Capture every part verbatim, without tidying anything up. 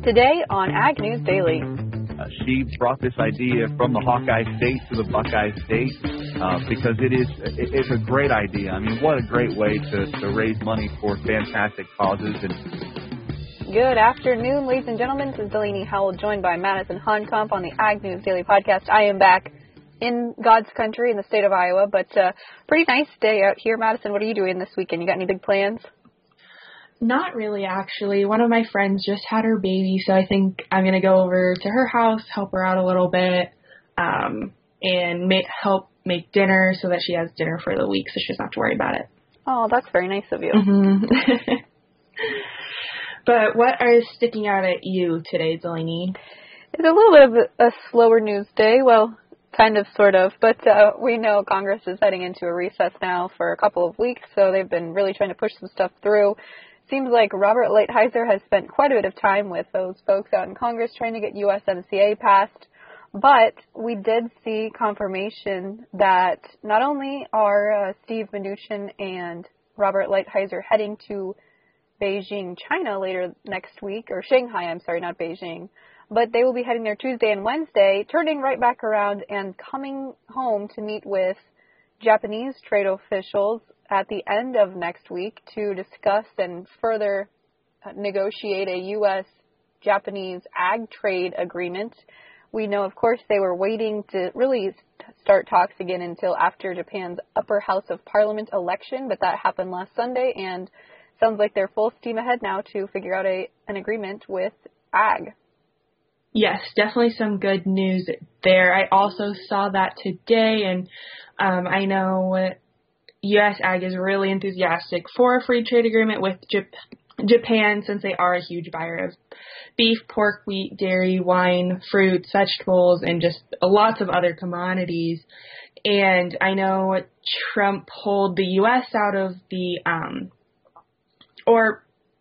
Today on Ag News Daily. Uh, she brought this idea from the Hawkeye State to the Buckeye State uh, because it is it, it's a great idea. I mean, what a great way to, to raise money for fantastic causes. And Good afternoon, ladies and gentlemen. This is Delaney Howell, joined by Madison Honkamp on the Ag News Daily podcast. I am back in God's country in the state of Iowa, but uh, pretty nice day out here. Madison, what are you doing this weekend? You got any big plans? Not really, actually. One of my friends just had her baby, so I think I'm going to go over to her house, help her out a little bit, um, and make, help make dinner so that she has dinner for the week so she doesn't have to worry about it. Oh, that's very nice of you. Mm-hmm. But what is sticking out at you today, Delaney? It's a little bit of a slower news day. Well, kind of, sort of. But uh, we know Congress is heading into a recess now for a couple of weeks, so they've been really trying to push some stuff through. Seems like Robert Lighthizer has spent quite a bit of time with those folks out in Congress trying to get U S M C A passed. But we did see confirmation that not only are uh, Steve Mnuchin and Robert Lighthizer heading to Beijing, China later next week, or Shanghai, I'm sorry, not Beijing, but they will be heading there Tuesday and Wednesday, turning right back around and coming home to meet with Japanese trade officials at the end of next week to discuss and further negotiate a U S Japanese ag trade agreement. We know, of course, they were waiting to really start talks again until after Japan's upper house of parliament election, but that happened last Sunday, and sounds like they're full steam ahead now to figure out a an agreement with ag. Yes, definitely some good news there. I also saw that today, and um, I know U S Ag is really enthusiastic for a free trade agreement with Jap- Japan since they are a huge buyer of beef, pork, wheat, dairy, wine, fruits, vegetables, and just lots of other commodities. And I know Trump pulled the U S out of the, um, or,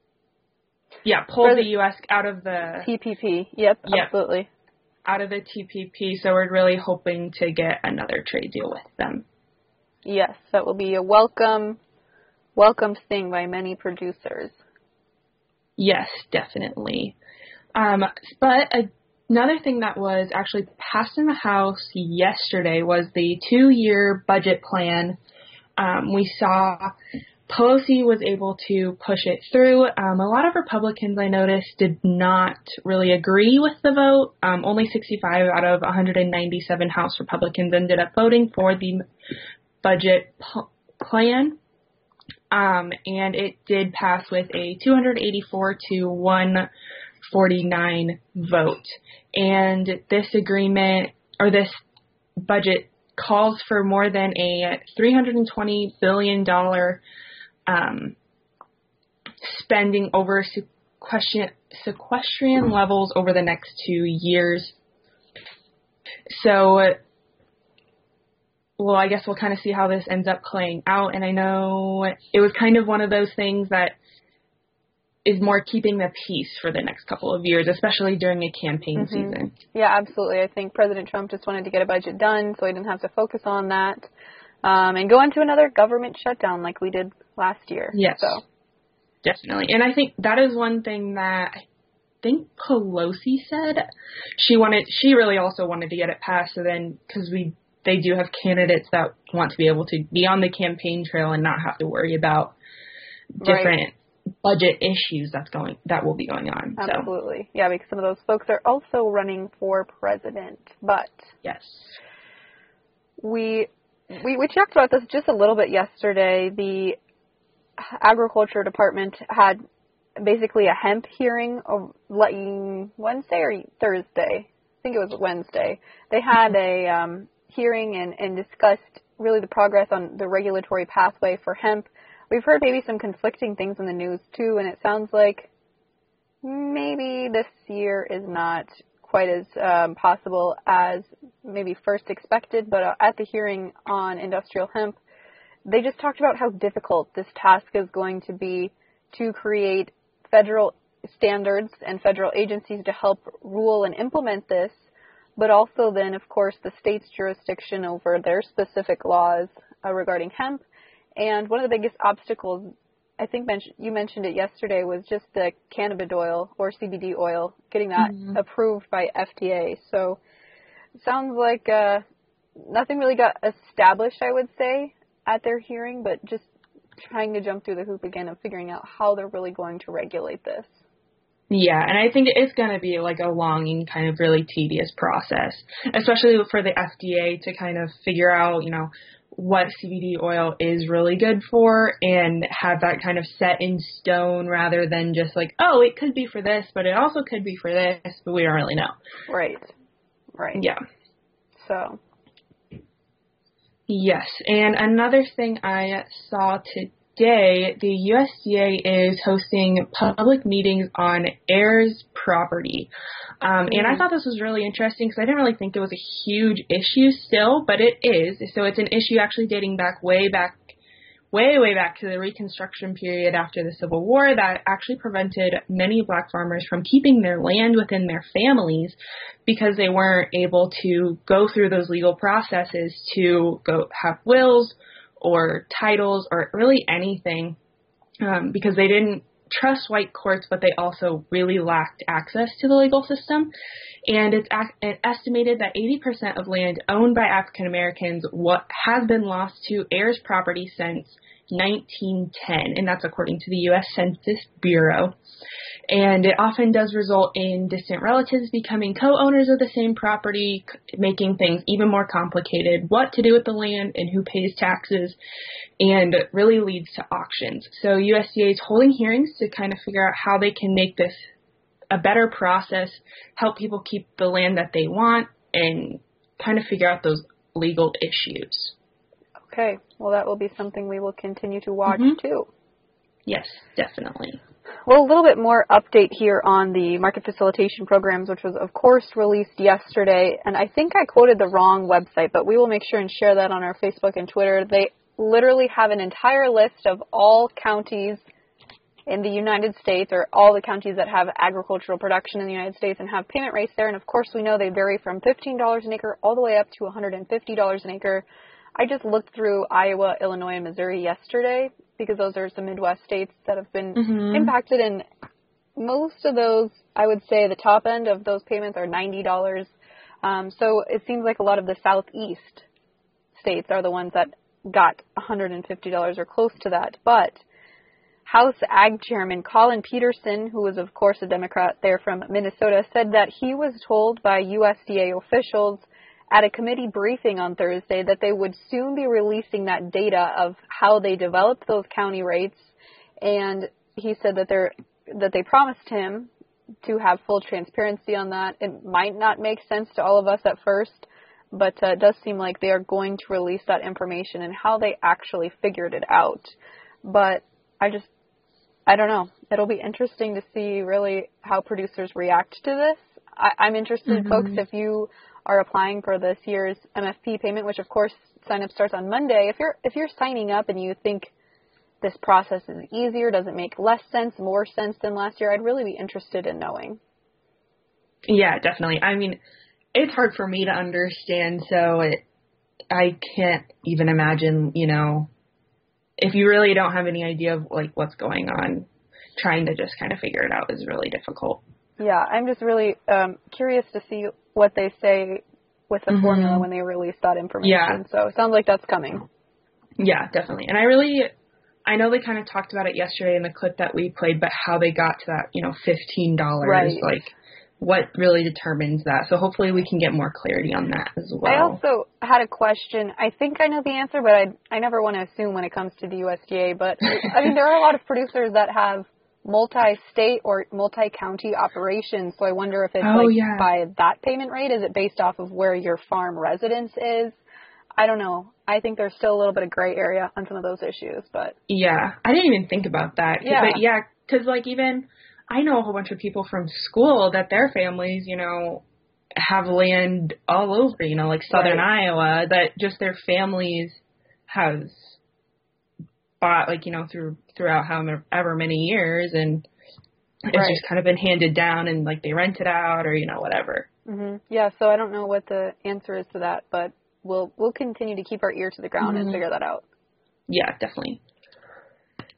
yeah, pulled the U S out of the T P P. Yep, yep, absolutely. Out of the T P P, so we're really hoping to get another trade deal with them. Yes, that will be a welcome, welcome thing by many producers. Yes, definitely. Um, but another thing that was actually passed in the House yesterday was the two-year budget plan. Um, we saw Pelosi was able to push it through. Um, a lot of Republicans, I noticed, did not really agree with the vote. Um, only sixty-five out of one hundred ninety-seven House Republicans ended up voting for the budget p- plan. Um, and it did pass with a two hundred eighty-four to one forty-nine vote. And this agreement, or this budget, calls for more than a three hundred twenty billion dollars um, spending over sequestri- sequestrian levels over the next two years. So, well, I guess we'll kind of see how this ends up playing out. And I know it was kind of one of those things that is more keeping the peace for the next couple of years, especially during a campaign Mm-hmm. season. Yeah, absolutely. I think President Trump just wanted to get a budget done so he didn't have to focus on that um, and go into another government shutdown like we did last year. Yes, so. Definitely. And I think that is one thing that I think Pelosi said. She wanted, she really also wanted to get it passed, so then, because we they do have candidates that want to be able to be on the campaign trail and not have to worry about different right. budget issues that's going that will be going on. Absolutely. So. Yeah, because some of those folks are also running for president. But yes. We we we talked about this just a little bit yesterday. The Agriculture Department had basically a hemp hearing of Wednesday or Thursday. I think it was Wednesday. They had a um hearing and, and discussed really the progress on the regulatory pathway for hemp. We've heard maybe some conflicting things in the news too, and it sounds like maybe this year is not quite as um, possible as maybe first expected, but uh, at the hearing on industrial hemp, they just talked about how difficult this task is going to be to create federal standards and federal agencies to help rule and implement this, but also then, of course, the state's jurisdiction over their specific laws uh, regarding hemp. And one of the biggest obstacles I think men- you mentioned it yesterday, was just the cannabis oil or C B D oil, getting that mm-hmm. approved by F D A. So it sounds like uh, nothing really got established, I would say, at their hearing, but just trying to jump through the hoop again of figuring out how they're really going to regulate this. Yeah, and I think it's going to be like a long and kind of really tedious process, especially for the F D A to kind of figure out, you know, what C B D oil is really good for and have that kind of set in stone rather than just like, oh, it could be for this, but it also could be for this, but we don't really know. Right. Right. Yeah. So. Yes. And another thing I saw today, the U S D A is hosting public meetings on heirs property. Um, and I thought this was really interesting because I didn't really think it was a huge issue still, but it is. So it's an issue actually dating back way back, way, way back to the Reconstruction period after the Civil War that actually prevented many black farmers from keeping their land within their families because they weren't able to go through those legal processes to go have wills or titles or really anything um, because they didn't trust white courts, but they also really lacked access to the legal system. And it's ac- estimated that eighty percent of land owned by African Americans what has been lost to heirs property since nineteen ten, and that's according to the U S Census Bureau. And it often does result in distant relatives becoming co-owners of the same property, making things even more complicated, what to do with the land and who pays taxes, and really leads to auctions. So U S D A is holding hearings to kind of figure out how they can make this a better process, help people keep the land that they want, and kind of figure out those legal issues. Okay. Well, that will be something we will continue to watch, mm-hmm. too. Yes, definitely. Well, a little bit more update here on the market facilitation programs, which was, of course, released yesterday. And I think I quoted the wrong website, but we will make sure and share that on our Facebook and Twitter. They literally have an entire list of all counties in the United States, or all the counties that have agricultural production in the United States and have payment rates there. And, of course, we know they vary from fifteen dollars an acre all the way up to one hundred fifty dollars an acre. I just looked through Iowa, Illinois, and Missouri yesterday because those are some Midwest states that have been mm-hmm. impacted. And most of those, I would say the top end of those payments are ninety dollars. Um, so it seems like a lot of the Southeast states are the ones that got one hundred fifty dollars or close to that. But House Ag Chairman Colin Peterson, who was, of course, a Democrat there from Minnesota, said that he was told by U S D A officials at a committee briefing on Thursday that they would soon be releasing that data of how they developed those county rates. And he said that they're that they promised him to have full transparency on that. It might not make sense to all of us at first, but uh, it does seem like they are going to release that information and how they actually figured it out. But I just, I don't know. It'll be interesting to see really how producers react to this. I, I'm interested, mm-hmm. folks, if you are applying for this year's M F P payment, which of course sign up starts on Monday. If you're if you're signing up and you think this process is easier, does it make less sense, more sense than last year, I'd really be interested in knowing. Yeah, definitely. I mean, it's hard for me to understand, so it, I can't even imagine, you know, if you really don't have any idea of like what's going on, trying to just kind of figure it out is really difficult. Yeah, I'm just really um, curious to see what they say with the mm-hmm. formula when they release that information. Yeah. So it sounds like that's coming. Yeah, definitely. And I really, I know they kind of talked about it yesterday in the clip that we played, but how they got to that, you know, fifteen dollars, right. like what really determines that. So hopefully we can get more clarity on that as well. I also had a question. I think I know the answer, but I I never want to assume when it comes to the U S D A. But, I mean, there are a lot of producers that have multi-state or multi-county operations, so I wonder if it's oh, like yeah. by that payment rate. Is it based off of where your farm residence is? I don't know. I think there's still a little bit of gray area on some of those issues, but yeah, I didn't even think about that. Yeah, but yeah, because like even I know a whole bunch of people from school that their families, you know, have land all over, you know, like southern right. Iowa, that just their families has bought, like, you know, through throughout however many years, and it's right. just kind of been handed down, and like they rent it out or, you know, whatever. Mm-hmm. Yeah, so I don't know what the answer is to that, but we'll we'll continue to keep our ear to the ground mm-hmm. and figure that out. Yeah, definitely.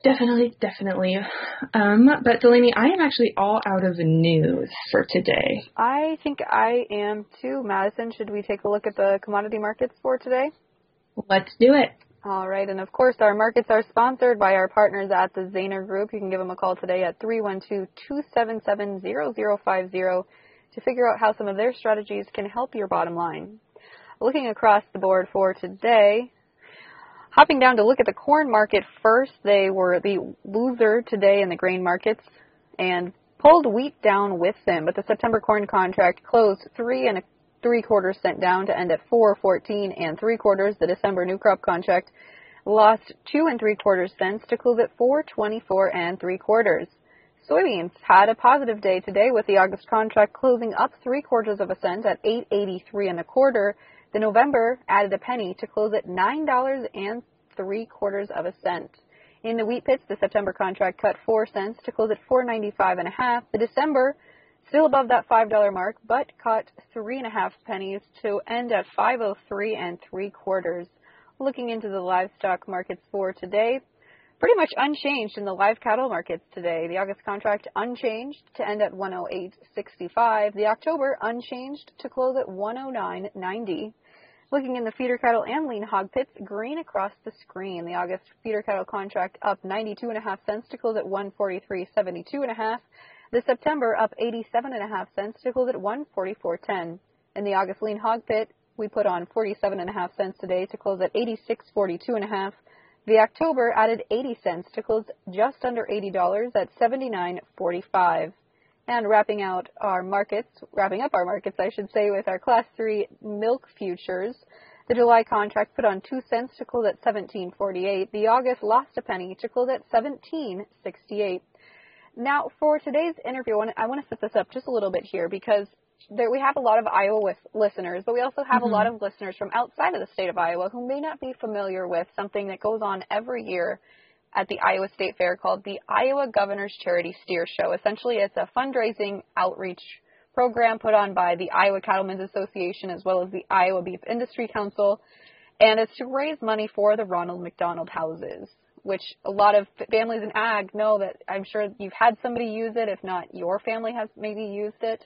Definitely, definitely. Um, but Delaney, I am actually all out of news for today. I think I am too. Madison, should we take a look at the commodity markets for today? Let's do it. All right, and of course, our markets are sponsored by our partners at the Zaner Group. You can give them a call today at three one two, two seven seven, zero zero five zero to figure out how some of their strategies can help your bottom line. Looking across the board for today, hopping down to look at the corn market first, they were the loser today in the grain markets and pulled wheat down with them. But the September corn contract closed three and a three quarters cent down to end at four fourteen and three quarters. The December new crop contract lost two and three quarters cents to close at four twenty-four and three quarters. Soybeans had a positive day today with the August contract closing up three quarters of a cent at eight eighty-three and a quarter. The November added a penny to close at nine dollars and three quarters of a cent. In the wheat pits, the September contract cut four cents to close at four ninety-five and a half. The December still above that five dollar mark, but cut three and a half pennies to end at five oh three and three quarters. Looking into the livestock markets for today, pretty much unchanged in the live cattle markets today. The August contract unchanged to end at one oh eight sixty-five. The October unchanged to close at one oh nine ninety. Looking in the feeder cattle and lean hog pits, green across the screen. The August feeder cattle contract up ninety-two and a half cents to close at one forty-three seventy-two and a half. The September up eighty-seven and a half cents to close at one forty-four ten. In the August lean hog pit, we put on forty-seven and a half cents today to close at eighty-six forty-two and a half. The October added eighty cents to close just under eighty dollars at seventy-nine forty-five. And wrapping out our markets, wrapping up our markets, I should say, with our Class three milk futures. The July contract put on two cents to close at seventeen forty-eight. The August lost a penny to close at seventeen sixty-eight. Now, for today's interview, I want to, I want to set this up just a little bit here because there, we have a lot of Iowa with listeners, but we also have mm-hmm. a lot of listeners from outside of the state of Iowa who may not be familiar with something that goes on every year at the Iowa State Fair called the Iowa Governor's Charity Steer Show. Essentially, it's a fundraising outreach program put on by the Iowa Cattlemen's Association as well as the Iowa Beef Industry Council, and it's to raise money for the Ronald McDonald Houses, which a lot of families in ag know that I'm sure you've had somebody use it. If not, your family has maybe used it.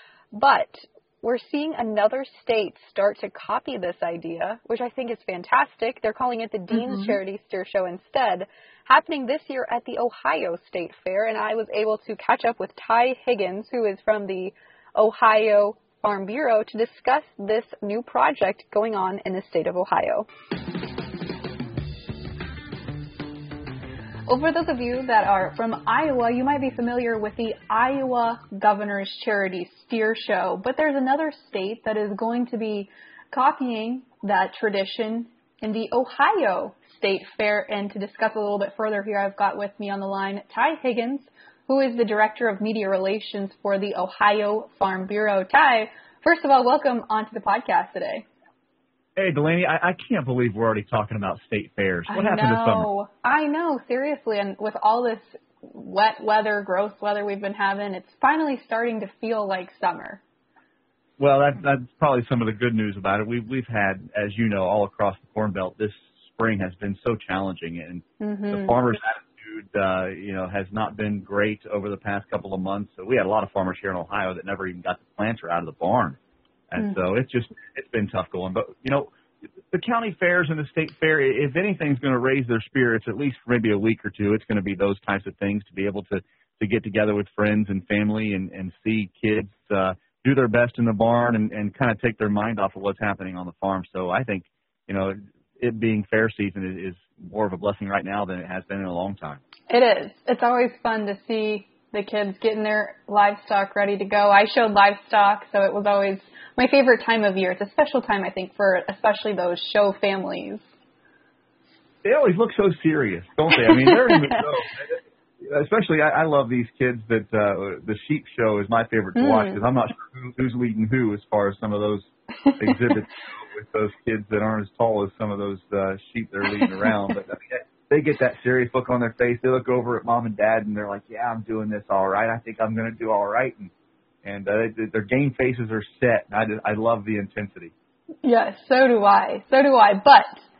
But we're seeing another state start to copy this idea, which I think is fantastic. They're calling it the Dean's mm-hmm. Charity Steer Show instead, happening this year at the Ohio State Fair. And I was able to catch up with Ty Higgins, who is from the Ohio Farm Bureau, to discuss this new project going on in the state of Ohio. Well, for those of you that are from Iowa, you might be familiar with the Iowa Governor's Charity Steer Show, but there's another state that is going to be copying that tradition in the Ohio State Fair. And to discuss a little bit further here, I've got with me on the line Ty Higgins, who is the Director of Media Relations for the Ohio Farm Bureau. Ty, first of all, welcome onto the podcast today. Hey, Delaney, I, I can't believe we're already talking about state fairs. What I happened know, this summer? I know, seriously. And with all this wet weather, gross weather we've been having, it's finally starting to feel like summer. Well, that, that's probably some of the good news about it. We've, we've had, as you know, all across the Corn Belt, this spring has been so challenging. And mm-hmm. the farmers' attitude, uh, you know, has not been great over the past couple of months. So we had a lot of farmers here in Ohio that never even got the planter out of the barn. And so it's just, it's been tough going. But, you know, the county fairs and the state fair, if anything's going to raise their spirits, at least for maybe a week or two, it's going to be those types of things, to be able to, to get together with friends and family and, and see kids uh, do their best in the barn and, and kind of take their mind off of what's happening on the farm. So I think, you know, it being fair season is, is more of a blessing right now than it has been in a long time. It is. It's always fun to see the kids getting their livestock ready to go. I showed livestock, so it was always my favorite time of year. It's a special time, I think, for especially those show families. They always look so serious, don't they? I mean, they're in the show. Especially, I, I love these kids that uh, the sheep show is my favorite to mm. watch, because I'm not sure who, who's leading who as far as some of those exhibits with those kids that aren't as tall as some of those uh, sheep they're leading around. But I mean, they get that serious look on their face. They look over at mom and dad, and they're like, yeah, I'm doing this all right. I think I'm going to do all right. And And uh, their game faces are set. I, just, I love the intensity. Yes, so do I. So do I. But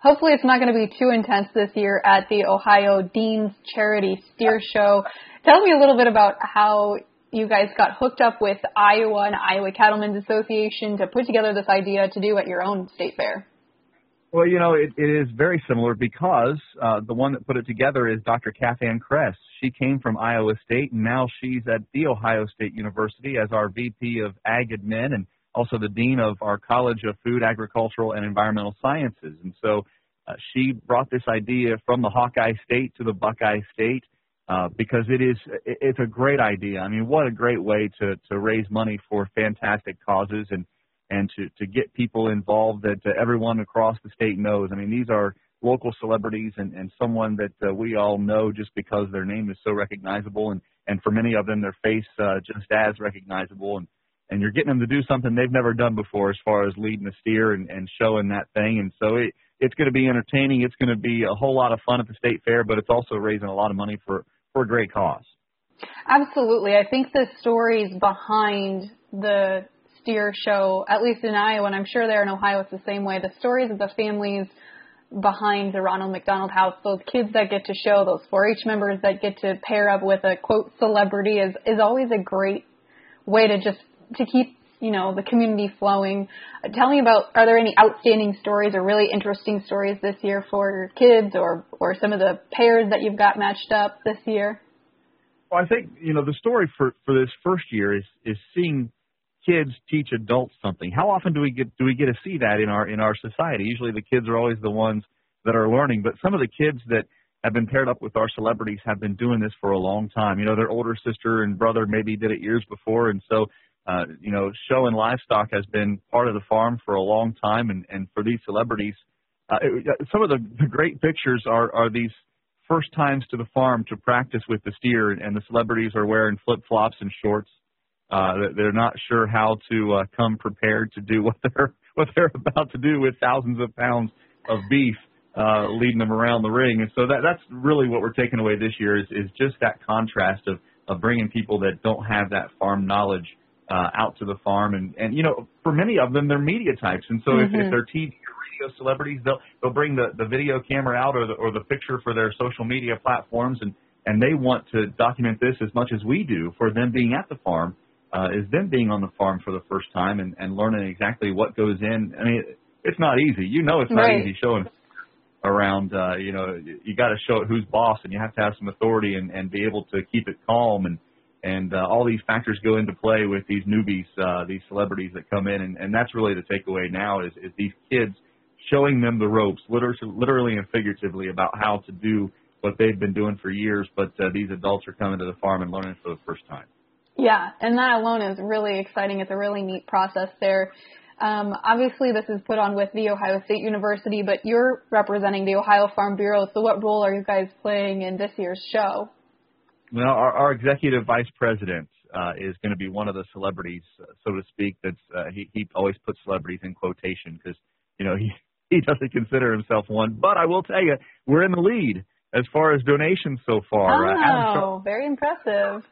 hopefully it's not going to be too intense this year at the Ohio Dean's Charity Steer Show. Tell me a little bit about how you guys got hooked up with Iowa and Iowa Cattlemen's Association to put together this idea to do at your own state fair. Well, you know, it, it is very similar because uh, the one that put it together is Doctor Kathann Kress. She came from Iowa State, and now she's at The Ohio State University as our V P of Ag Admin and also the Dean of our College of Food, Agricultural, and Environmental Sciences. And so uh, she brought this idea from the Hawkeye State to the Buckeye State uh, because it is it's a great idea. I mean, what a great way to, to raise money for fantastic causes and and to, to get people involved that uh, everyone across the state knows. I mean, these are local celebrities and, and someone that uh, we all know just because their name is so recognizable, and, and for many of them, their face uh, just as recognizable. And, and you're getting them to do something they've never done before as far as leading a steer and, and showing that thing. And so it, it's going to be entertaining. It's going to be a whole lot of fun at the state fair, but it's also raising a lot of money for, for a great cause. Absolutely. I think the stories behind the steer show, at least in Iowa, and I'm sure there in Ohio it's the same way, the stories of the families behind the Ronald McDonald House, those kids that get to show, those four H members that get to pair up with a, quote, celebrity is, is always a great way to just to keep, you know, the community flowing. Uh, tell me about, are there any outstanding stories or really interesting stories this year for your kids or, or some of the pairs that you've got matched up this year? Well, I think, you know, the story for, for this first year is, is seeing kids teach adults something. How often do we get do we get to see that in our in our society? Usually the kids are always the ones that are learning, but some of the kids that have been paired up with our celebrities have been doing this for a long time. You know, their older sister and brother maybe did it years before, and so uh, you know, showing livestock has been part of the farm for a long time, and, and for these celebrities, uh, it, some of the, the great pictures are, are these first times to the farm to practice with the steer, and the celebrities are wearing flip-flops and shorts. Uh, they're not sure how to uh, come prepared to do what they're what they're about to do with thousands of pounds of beef uh, leading them around the ring. And so that that's really what we're taking away this year is, is just that contrast of, of bringing people that don't have that farm knowledge uh, out to the farm. And, and, you know, for many of them, they're media types. And so mm-hmm. if, if they're T V or radio celebrities, they'll, they'll bring the, the video camera out or the, or the picture for their social media platforms, and, and they want to document this as much as we do for them being at the farm. Uh, is them being on the farm for the first time and, and learning exactly what goes in. I mean, it's not easy. You know, it's not right. easy showing around. Uh, you know, you got to show it who's boss, and you have to have some authority and, and be able to keep it calm. And and uh, all these factors go into play with these newbies, uh, these celebrities that come in, and, and that's really the takeaway now is, is these kids showing them the ropes, literally, literally and figuratively, about how to do what they've been doing for years. But uh, these adults are coming to the farm and learning for the first time. Yeah, and that alone is really exciting. It's a really neat process there. Um, obviously, this is put on with The Ohio State University, but you're representing the Ohio Farm Bureau, so what role are you guys playing in this year's show? Well, our, our executive vice president uh, is going to be one of the celebrities, uh, so to speak. That's uh, he, he always puts celebrities in quotation because, you know, he, he doesn't consider himself one. But I will tell you, we're in the lead as far as donations so far. Oh, uh, Adam Sharp, very impressive.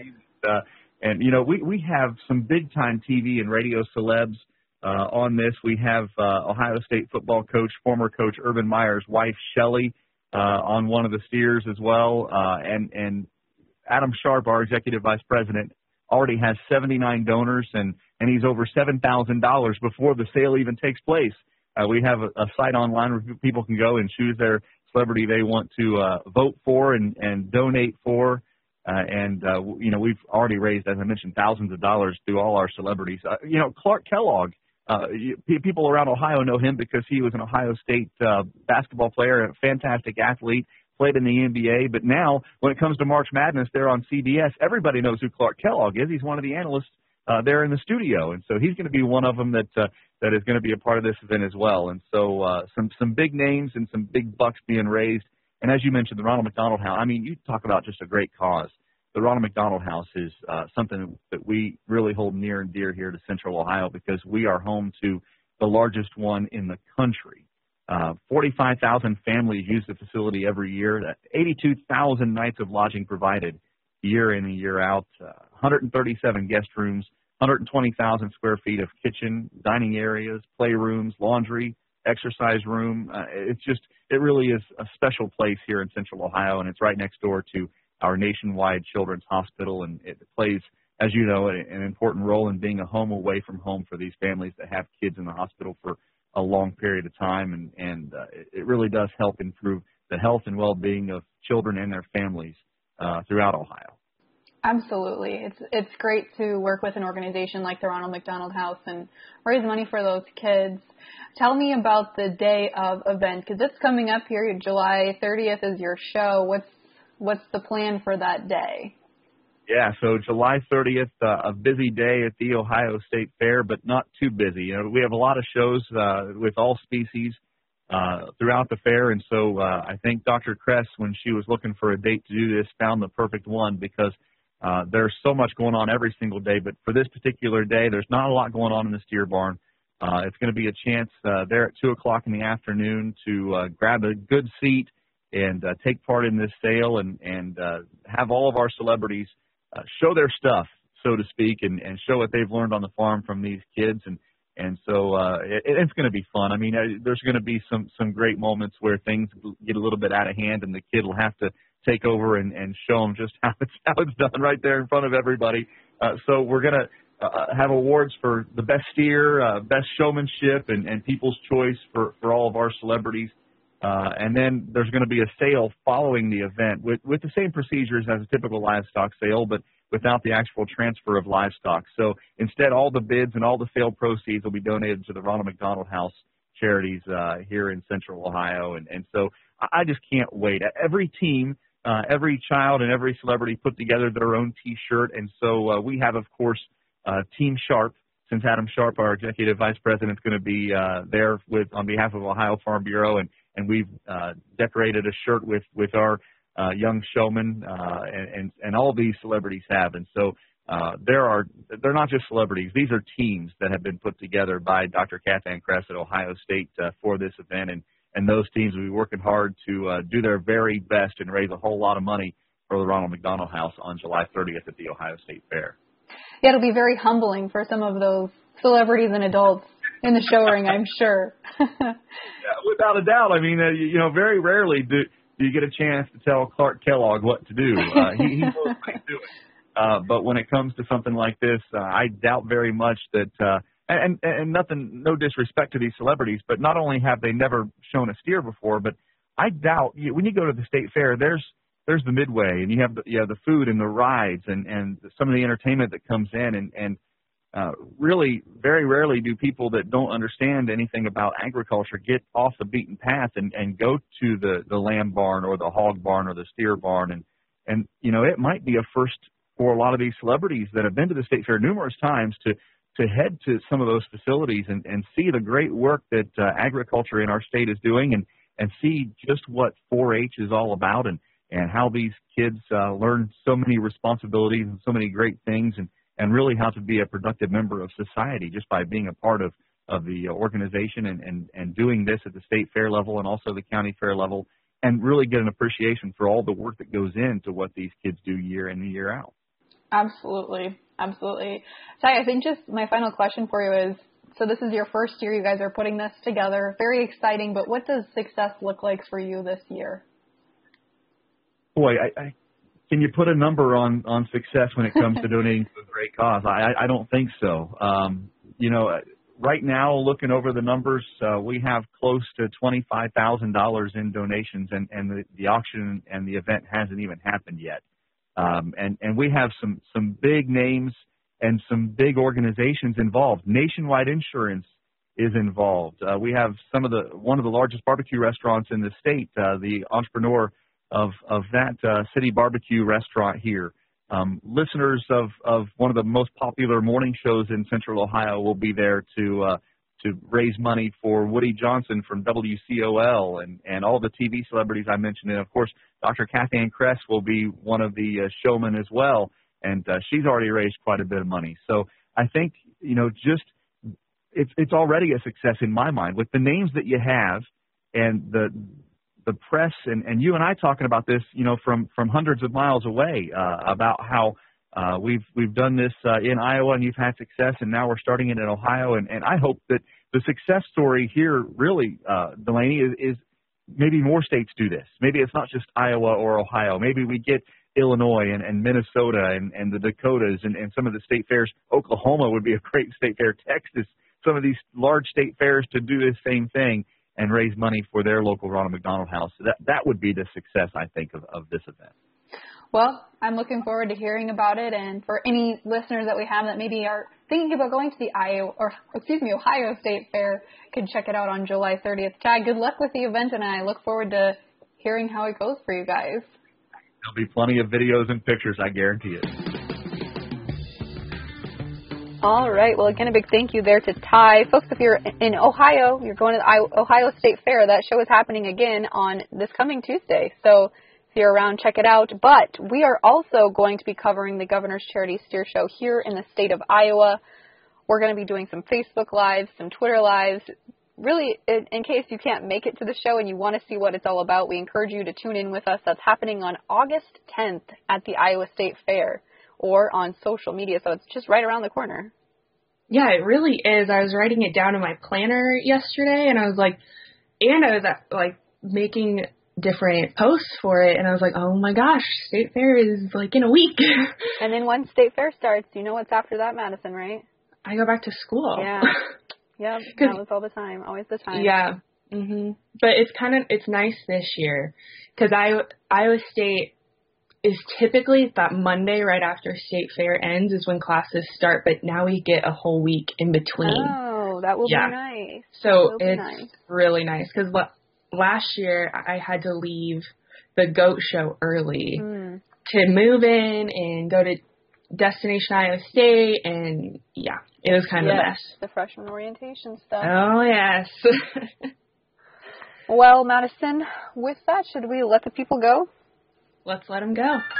Uh, and, you know, we, we have some big-time T V and radio celebs uh, on this. We have uh, Ohio State football coach, former coach Urban Meyer's wife, Shelly, uh, on one of the steers as well. Uh, and, and Adam Sharp, our executive vice president, already has seventy-nine donors, and, and he's over seven thousand dollars before the sale even takes place. Uh, we have a, a site online where people can go and choose their celebrity they want to uh, vote for and, and donate for. Uh, and, uh, you know, we've already raised, as I mentioned, thousands of dollars through all our celebrities. Uh, you know, Clark Kellogg, uh, you, people around Ohio know him because he was an Ohio State uh, basketball player, a fantastic athlete, played in the N B A. But now, when it comes to March Madness there on C B S, everybody knows who Clark Kellogg is. He's one of the analysts uh, there in the studio. And so he's going to be one of them that uh, that is going to be a part of this event as well. And so uh, some, some big names and some big bucks being raised. And as you mentioned, the Ronald McDonald House, I mean, you talk about just a great cause. The Ronald McDonald House is uh, something that we really hold near and dear here to Central Ohio because we are home to the largest one in the country. Uh, forty-five thousand families use the facility every year, eighty-two thousand nights of lodging provided year in and year out, uh, one hundred thirty-seven guest rooms, one hundred twenty thousand square feet of kitchen, dining areas, playrooms, laundry, exercise room. Uh, it's just, it really is a special place here in Central Ohio, and it's right next door to our nationwide children's hospital, and it plays, as you know, an important role in being a home away from home for these families that have kids in the hospital for a long period of time, and, and uh, it really does help improve the health and well-being of children and their families uh, throughout Ohio. Absolutely. It's it's great to work with an organization like the Ronald McDonald House and raise money for those kids. Tell me about the day of event, because it's coming up here. July thirtieth is your show. What's what's the plan for that day? Yeah, so July thirtieth, uh, a busy day at the Ohio State Fair, but not too busy. You know, we have a lot of shows uh, with all species uh, throughout the fair, and so uh, I think Doctor Kress, when she was looking for a date to do this, found the perfect one, because Uh, there's so much going on every single day, but for this particular day, there's not a lot going on in the steer barn. Uh, it's going to be a chance uh, there at two o'clock in the afternoon to uh, grab a good seat and uh, take part in this sale, and, and uh, have all of our celebrities uh, show their stuff, so to speak, and, and show what they've learned on the farm from these kids. And, and so uh, it, it's going to be fun. I mean, uh, there's going to be some, some great moments where things get a little bit out of hand, and the kid will have to take over and, and show them just how it's, how it's done right there in front of everybody. Uh, so we're going to uh, have awards for the best steer, uh, best showmanship, and, and people's choice for, for all of our celebrities. Uh, and then there's going to be a sale following the event with, with the same procedures as a typical livestock sale, but without the actual transfer of livestock. So instead, all the bids and all the sale proceeds will be donated to the Ronald McDonald House charities uh, here in Central Ohio. And, and so I just can't wait. Every team Uh, every child and every celebrity put together their own T-shirt, and so uh, we have, of course, uh, Team Sharp. Since Adam Sharp, our executive vice president, is going to be uh, there with on behalf of Ohio Farm Bureau, and and we've uh, decorated a shirt with with our uh, young showman, uh, and, and and all these celebrities have, and so uh, there are they're not just celebrities; these are teams that have been put together by Doctor Kathann Kress at Ohio State uh, for this event, and. And those teams will be working hard to uh, do their very best and raise a whole lot of money for the Ronald McDonald House on July thirtieth at the Ohio State Fair. Yeah, it'll be very humbling for some of those celebrities and adults in the show ring, I'm sure. Yeah, without a doubt. I mean, uh, you, you know, very rarely do, do you get a chance to tell Clark Kellogg what to do. Uh, he, he knows what he's doing. Uh, but when it comes to something like this, uh, I doubt very much that uh, – And, and nothing, no disrespect to these celebrities, but not only have they never shown a steer before, but I doubt you, when you go to the state fair, there's there's the midway, and you have the, you have the food and the rides and, and some of the entertainment that comes in, and and uh, really very rarely do people that don't understand anything about agriculture get off the beaten path and, and go to the, the lamb barn or the hog barn or the steer barn, and and you know it might be a first for a lot of these celebrities that have been to the state fair numerous times to. to head to some of those facilities and, and see the great work that uh, agriculture in our state is doing, and, and see just what four H is all about, and, and how these kids uh, learn so many responsibilities and so many great things, and, and really how to be a productive member of society just by being a part of, of the organization and, and, and doing this at the state fair level and also the county fair level, and really get an appreciation for all the work that goes into what these kids do year in and year out. Absolutely. Absolutely. Ty, I think just my final question for you is, so this is your first year you guys are putting this together. Very exciting, but what does success look like for you this year? Boy, I, I, can you put a number on, on success when it comes to donating to a great cause? I, I don't think so. Um, you know, right now, looking over the numbers, uh, we have close to twenty-five thousand dollars in donations, and, and the, the auction and the event hasn't even happened yet. Um, and, and we have some, some big names and some big organizations involved. Nationwide Insurance is involved. Uh, we have some of the one of the largest barbecue restaurants in the state, uh, the entrepreneur of, of that uh, city barbecue restaurant here. Um, listeners of, of one of the most popular morning shows in Central Ohio will be there to uh, to raise money for Woody Johnson from W C O L and, and all the T V celebrities I mentioned. And, of course, Doctor Kathann Kress will be one of the uh, showmen as well, and uh, she's already raised quite a bit of money. So I think, you know, just it's it's already a success in my mind with the names that you have and the the press and, and you and I talking about this, you know, from, from hundreds of miles away uh, about how uh, we've we've done this uh, in Iowa and you've had success, and now we're starting it in Ohio, and, and I hope that the success story here, really, uh, Delaney, is, is maybe more states do this. Maybe it's not just Iowa or Ohio. Maybe we get Illinois and, and Minnesota and, and the Dakotas and, and some of the state fairs. Oklahoma would be a great state fair. Texas, some of these large state fairs to do the same thing and raise money for their local Ronald McDonald House. So that, that would be the success, I think, of, of this event. Well, I'm looking forward to hearing about it. And for any listeners that we have that maybe are thinking about going to the Iowa, or excuse me, Ohio State Fair, can check it out on July thirtieth. Chad, good luck with the event, and I look forward to hearing how it goes for you guys. There'll be plenty of videos and pictures, I guarantee it. All right. Well, again, a big thank you there to Ty. Folks, if you're in Ohio, you're going to the Ohio State Fair. That show is happening again on this coming Tuesday. So if you're around, check it out. But we are also going to be covering the Governor's Charity Steer Show here in the state of Iowa. We're going to be doing some Facebook Lives, some Twitter Lives. Really, in, in case you can't make it to the show and you want to see what it's all about, we encourage you to tune in with us. That's happening on August tenth at the Iowa State Fair or on social media. So it's just right around the corner. Yeah, it really is. I was writing it down in my planner yesterday, and I was like, and I was like making different posts for it, and I was like, oh my gosh, State Fair is like in a week. And then once State Fair starts, you know what's after that, Madison, right? I go back to school. Yeah. Yep, that was all the time, always the time. Yeah. Mhm. But it's kind of, it's nice this year because I, Iowa State is typically that Monday right after State Fair ends is when classes start, but now we get a whole week in between. Oh, that will yeah. be nice. So it's nice. really nice because last year I had to leave the GOAT show early mm. to move in and go to Destination Iowa State, and yeah, it was kind yes, of a mess. The freshman orientation stuff. Oh, yes. Well, Madison, with that, should we let the people go? Let's let them go.